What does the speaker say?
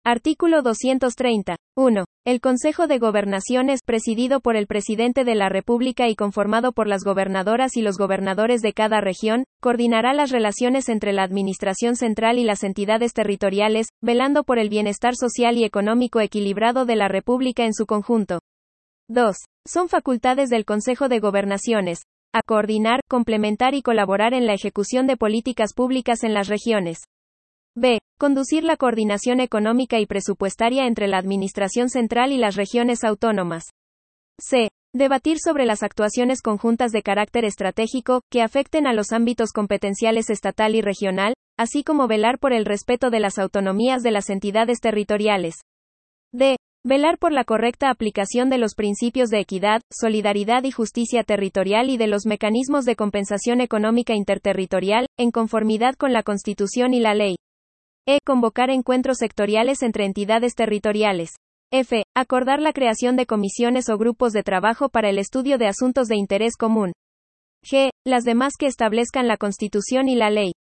Artículo 230. 1. El Consejo de Gobernación es presidido por el Presidente de la República y conformado por las gobernadoras y los gobernadores de cada región, coordinará las relaciones entre la Administración Central y las entidades territoriales, velando por el bienestar social y económico equilibrado de la República en su conjunto. 2. Son facultades del Consejo de Gobernaciones: a coordinar, complementar y colaborar en la ejecución de políticas públicas en las regiones. B. Conducir la coordinación económica y presupuestaria entre la Administración Central y las regiones autónomas. C. Debatir sobre las actuaciones conjuntas de carácter estratégico, que afecten a los ámbitos competenciales estatal y regional, así como velar por el respeto de las autonomías de las entidades territoriales. D. Velar por la correcta aplicación de los principios de equidad, solidaridad y justicia territorial y de los mecanismos de compensación económica interterritorial, en conformidad con la Constitución y la ley. E. Convocar encuentros sectoriales entre entidades territoriales. F. Acordar la creación de comisiones o grupos de trabajo para el estudio de asuntos de interés común. G. Las demás que establezcan la Constitución y la ley.